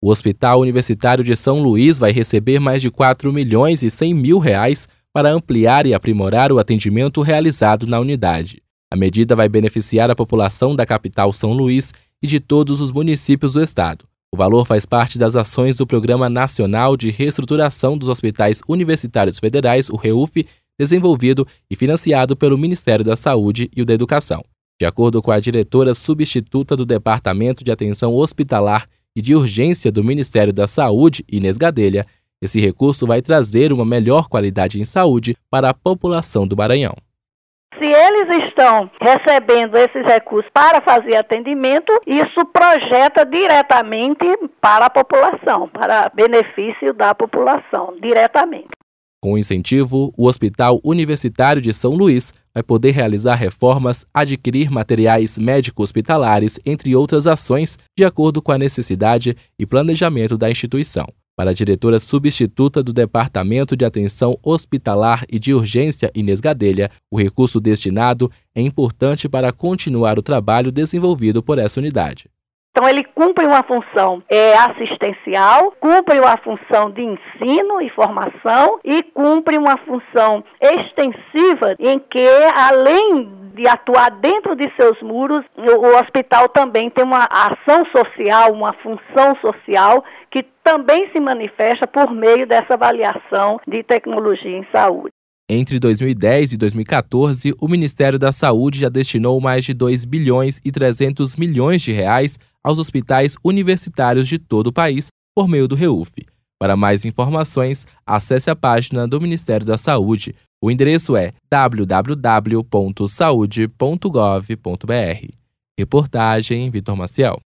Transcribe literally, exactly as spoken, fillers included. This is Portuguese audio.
O Hospital Universitário de São Luís vai receber mais de quatro milhões e cem mil reais para ampliar e aprimorar o atendimento realizado na unidade. A medida vai beneficiar a população da capital São Luís e de todos os municípios do estado. O valor faz parte das ações do Programa Nacional de Reestruturação dos Hospitais Universitários Federais, o REUF, desenvolvido e financiado pelo Ministério da Saúde e o da Educação. De acordo com a diretora substituta do Departamento de Atenção Hospitalar e de Urgência do Ministério da Saúde, Inês Gadelha, esse recurso vai trazer uma melhor qualidade em saúde para a população do Maranhão. Se eles estão recebendo esses recursos para fazer atendimento, isso projeta diretamente para a população, para benefício da população, diretamente. Com o incentivo, o Hospital Universitário de São Luís vai poder realizar reformas, adquirir materiais médico-hospitalares, entre outras ações, de acordo com a necessidade e planejamento da instituição. Para a diretora substituta do Departamento de Atenção Hospitalar e de Urgência, Inês Gadelha, o recurso destinado é importante para continuar o trabalho desenvolvido por essa unidade. Então, ele cumpre uma função é, assistencial, cumpre uma função de ensino e formação e cumpre uma função extensiva em que, além de atuar dentro de seus muros, o, o hospital também tem uma ação social, uma função social que também se manifesta por meio dessa avaliação de tecnologia em saúde. Entre dois mil e dez e dois mil e quatorze, o Ministério da Saúde já destinou mais de dois bilhões e trezentos milhões de reais aos hospitais universitários de todo o país por meio do REUF. Para mais informações, acesse a página do Ministério da Saúde. O endereço é w w w ponto saude ponto gov ponto b r. Reportagem Vitor Maciel.